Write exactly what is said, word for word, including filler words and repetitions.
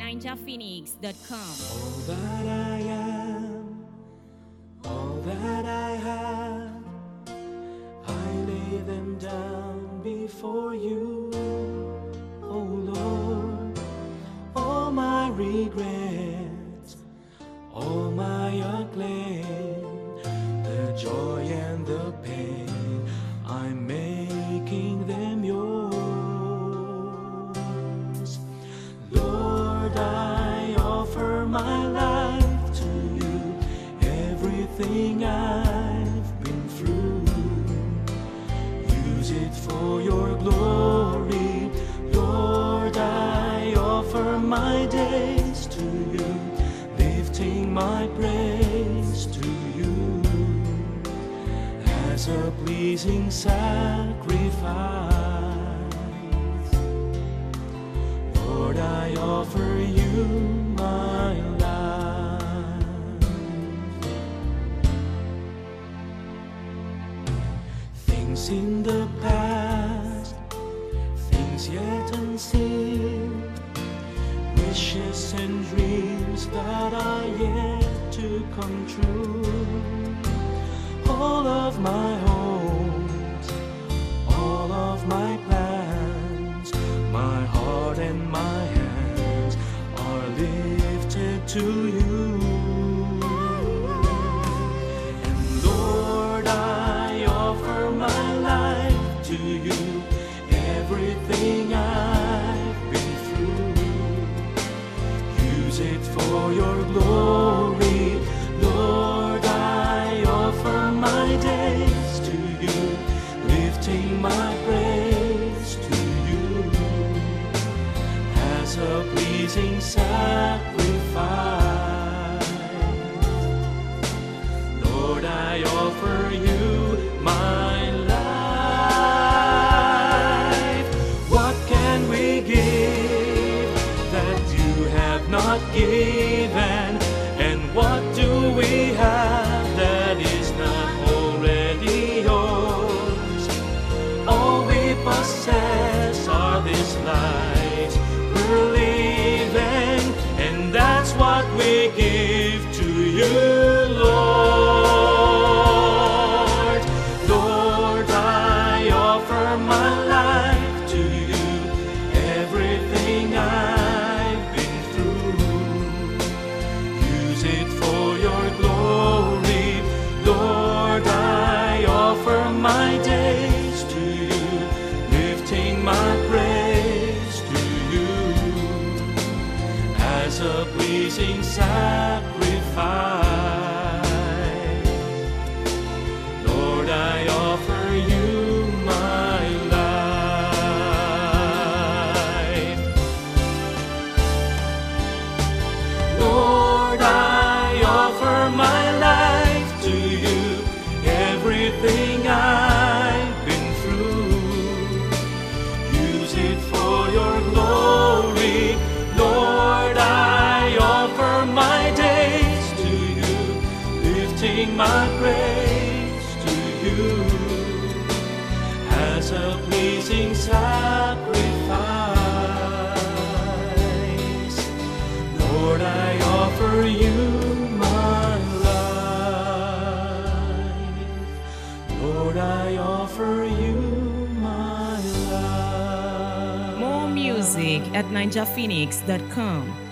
ninja phoenix dot com. All that I am, all that I have, I lay them down before you, oh Lord. All my regrets, all my acclaim, the joy and the pain, I'm making them yours. Lord, I offer my life to you, everything I've been through. Use it for your glory. Lord, I offer my days to you, lifting my praise to you as a pleasing sacrifice. Lord, I offer you my life. Things in the past, things yet unseen, wishes and dreams that are yet to come true. All of my hopes, all of my plans, my heart and my hands are lifted to you. And Lord, I offer my life to you, everything I've been through. Use it for your glory. Lord, I offer my days to you, lifting my praise to you as a pleasing sacrifice. Lord, I offer you my life. What can we give that you have not given? And what do we have that is not already yours? All we possess are these lives we're living, and that's what we give to you, Lord. Lord, I offer my life to you, everything I've been through. Use it for your glory. Lord, I offer my days to you, lifting my praise to you as a pleasing sacrifice. Lord, I offer you my life. Lord, I offer my life to you, everything I've been through. Use it for your glory. Lord, I offer my days to you, lifting my praise to you as a pleasing sacrifice. Lord, I offer you my life. Lord, I offer you my life. More music at ninja phoenix dot com.